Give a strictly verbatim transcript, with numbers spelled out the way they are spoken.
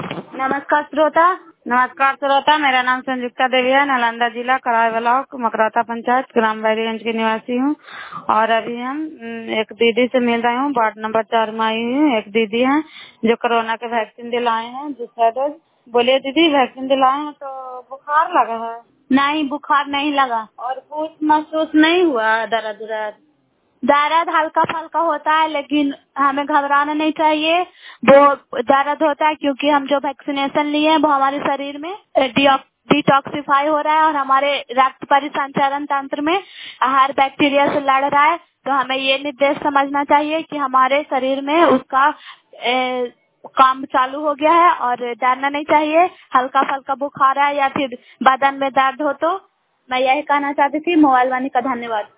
नमस्कार श्रोता नमस्कार श्रोता मेरा नाम संयुक्ता देवी है। नालंदा जिला कराय ब्लॉक मकराता पंचायत ग्राम बैरीगंज की निवासी हूँ। और अभी हम अम, एक दीदी से मिल रहे हूँ। वार्ड नंबर चार में आई हूँ। एक दीदी है जो कोरोना के वैक्सीन दिलाए हैं दूसरा डोज। बोलिए दीदी, वैक्सीन दिलाए हैं तो बुखार लगा है? नहीं, बुखार नहीं लगा। और कुछ महसूस नहीं हुआ? दर्द दर्द दर्द हल्का फल्का होता है, लेकिन हमें घबराना नहीं चाहिए। वो दर्द होता है क्योंकि हम जो वैक्सीनेशन लिए हैं वो हमारे शरीर में डिटॉक्सिफाई हो रहा है और हमारे रक्त परिसंचरण तंत्र में हर बैक्टीरिया से लड़ रहा है। तो हमें ये निर्देश समझना चाहिए कि हमारे शरीर में उसका ए, काम चालू हो गया है और डरना नहीं चाहिए। हल्का फल्का बुखार है या फिर बदन में दर्द हो तो मैं यही कहना चाहती थी। मोबाइल वाणी का धन्यवाद।